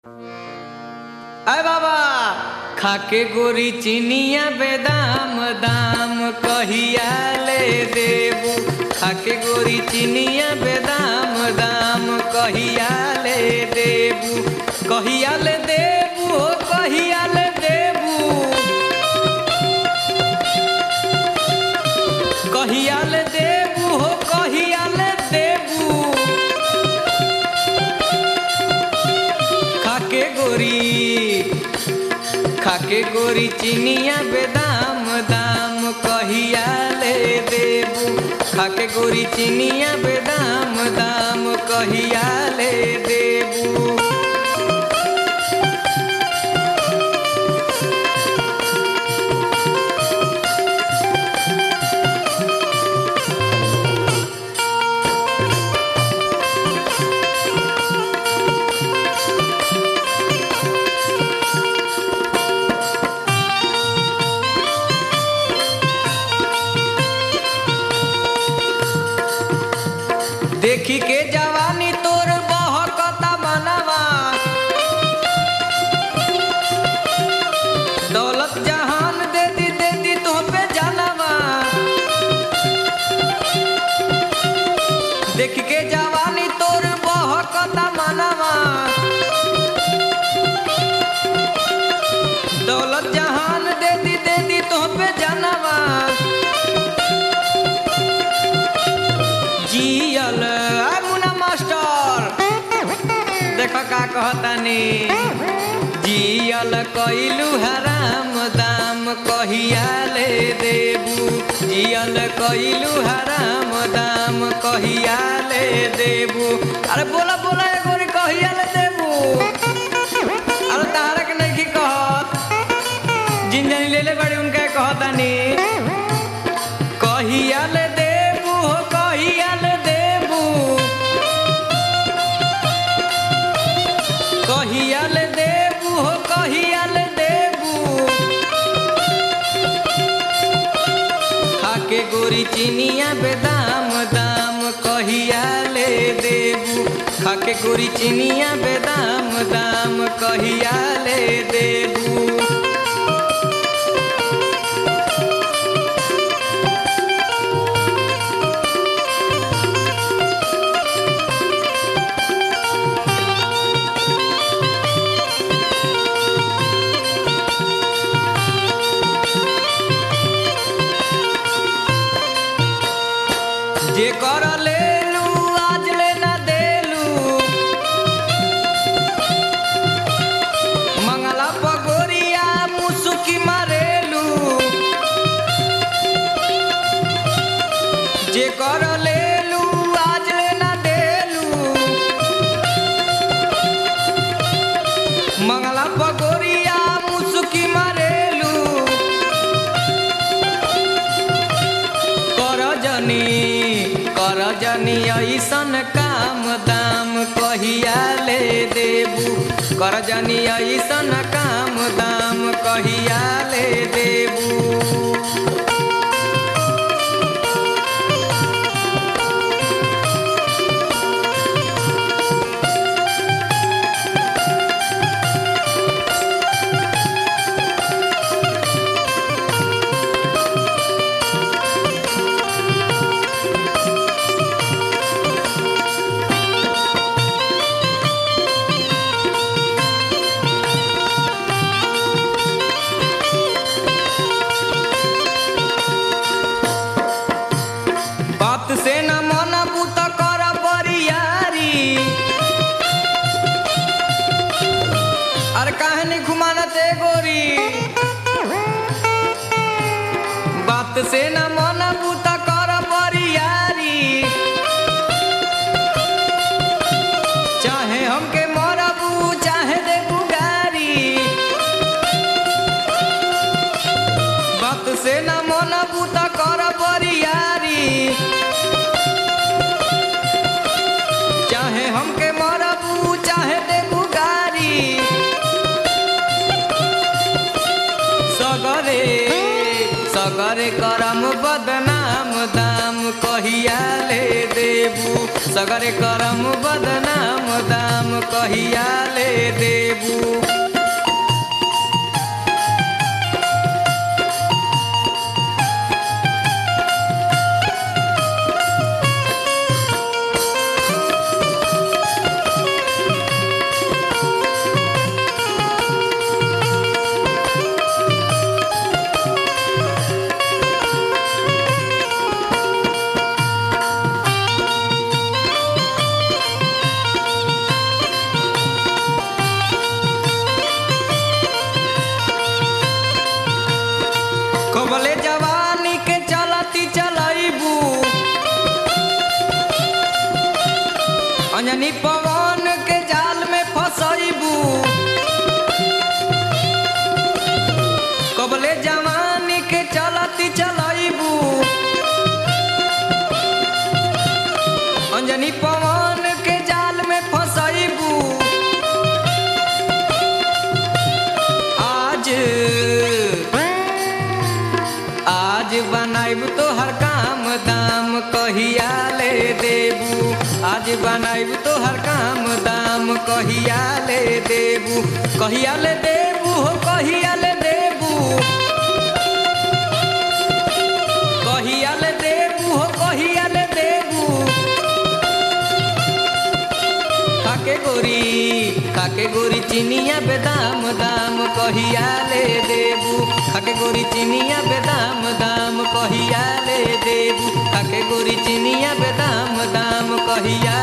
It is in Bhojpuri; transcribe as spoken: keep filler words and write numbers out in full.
अरे बाबा खाके गोरी चिनिया बेदाम दाम कहिया ले देबू। खाके गोरी चिनिया बेदाम दाम कहिया ले देबू। कहिया ले देबू हो कहिया ले देबू। कहिया ले देबू हो कहिया ले देबू। खाके गोरी खाके गोरी चिनिया बेदाम दाम कहिया ले देबू। खाके गोरी चिनिया बेदाम दाम कहिया ले देबू। देखी के जवानी तोर बहकता मनवा। दौलत जहान दे दी दे दी तो पे जानवा। देख के जवानी तोर बहकता मनवा। दौलत जहान दे दी दे दी तो पे जानवा। जियल मुना मास्टर देखो का कहतानी। जियल कइलू हराम दाम कहिया ले देबू। जियल कइलू हराम दाम कहिया ले देबू। अरे बोला बोला ए गोरी कहिया ले देबू। अरे तारा के नहीं की कहत जिन जनी ले ले बड़ी उनका कहतानी। कहिया ले देबू हो कहिया ले देबू। कहिया ले देबू हो कहिया ले देबू। खाके गोरी चिनिया बेदाम दाम कहिया ले देबू। खाके गोरी चिनिया बेदाम दाम कहिया ले देबू। जे कर लेलू आज ले ना देलू। मंगला पगोरिया मुसुकी मारेलू। जे कर लेलू आज ले ना देलू। मंगला पगोरिया मुसुकी मारेलू। कर जनी कर जनी ऐसन काम दाम कहिया ले देबू। कर जनी ऐसन काम दाम कहिया ले देबू। बात से न मनबू त कर बरियारी। अरे काहे नहीं घुमाना ते गोरी। बात से न मनबू त कर बरियारी। चाहे हमके मरबू चाहे देबू गारी। बात से न मनबू त कर बरियारी। चाहे हमके मरबू चाहे देबू गारी। सगरे सगरे करम बदनाम दाम कहिया कहिया ले देबू सगरे करम बदनाम दाम कहिया ले देबू। कबले जवानी के चलती चलैबू अंजनी पवन के जाल में फसैबू। कबले जवानी के चलती चलैबू अंजनी पवन के जाल में फसैबू। आज आज बनाइब तो हर काम दाम कहिया ले देबू आज बनाइब तो हर काम दाम कहिया ले देबू कहिया ले देबू हो कहिया ले देबू कहिया ले देबू हो कहिया ले देबू। खाके गोरी खाके गोरी चिनिया बेदाम दाम कहिया ले देबू खाके गोरी चिनिया बेदाम दाम कहिया ले देबू खाके गोरी चिनिया बेदाम दाम कहिया